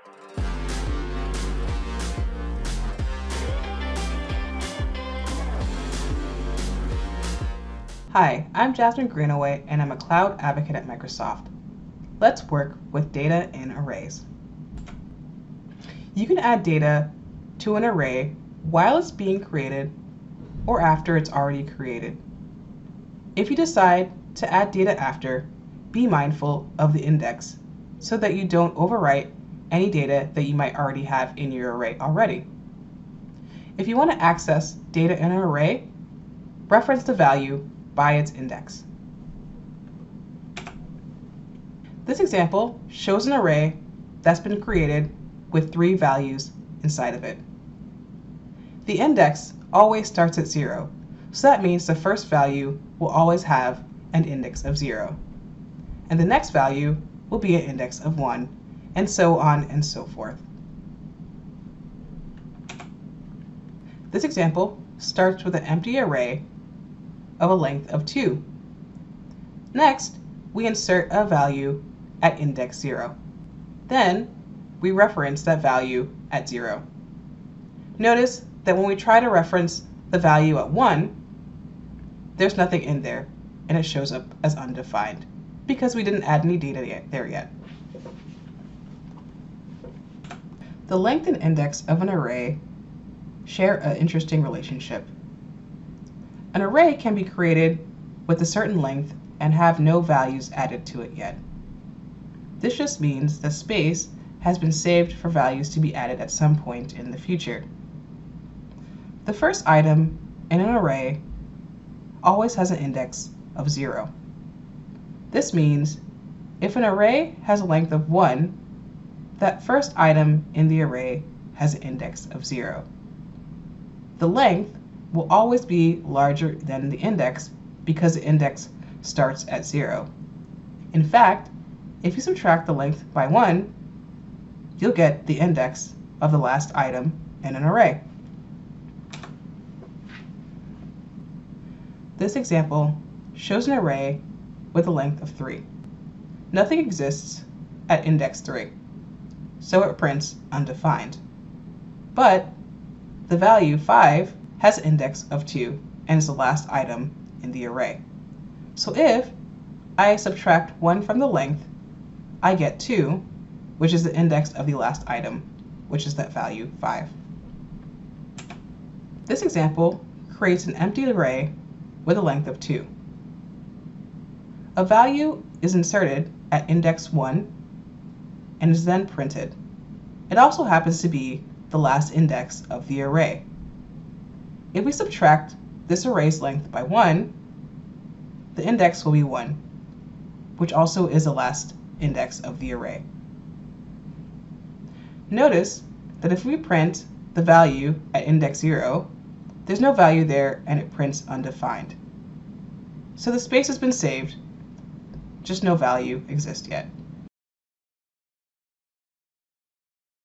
Hi, I'm Jasmine Greenaway, and I'm a cloud advocate at Microsoft. Let's work with data in arrays. You can add data to an array while it's being created or after it's already created. If you decide to add data after, be mindful of the index so that you don't overwrite any data that you might already have in your array already. If you want to access data in an array, reference the value by its index. This example shows an array that's been created with 3 values inside of it. The index always starts at 0, so that means the first value will always have an index of 0, and the next value will be an index of 1, and so on and so forth. This example starts with an empty array of a length of 2. Next, we insert a value at index 0. Then, we reference that value at 0. Notice that when we try to reference the value at 1, there's nothing in there, and it shows up as undefined because we didn't add any data there yet. The length and index of an array share an interesting relationship. An array can be created with a certain length and have no values added to it yet. This just means that space has been saved for values to be added at some point in the future. The first item in an array always has an index of 0. This means if an array has a length of 1, that first item in the array has an index of 0. The length will always be larger than the index because the index starts at 0. In fact, if you subtract the length by 1, you'll get the index of the last item in an array. This example shows an array with a length of 3. Nothing exists at index 3, so it prints undefined. But the value 5 has an index of 2 and is the last item in the array. So if I subtract 1 from the length, I get 2, which is the index of the last item, which is that value 5. This example creates an empty array with a length of 2. A value is inserted at index 1 and is then printed. It also happens to be the last index of the array. If we subtract this array's length by 1, the index will be 1, which also is the last index of the array. Notice that if we print the value at index 0, there's no value there and it prints undefined. So the space has been saved, just no value exists yet.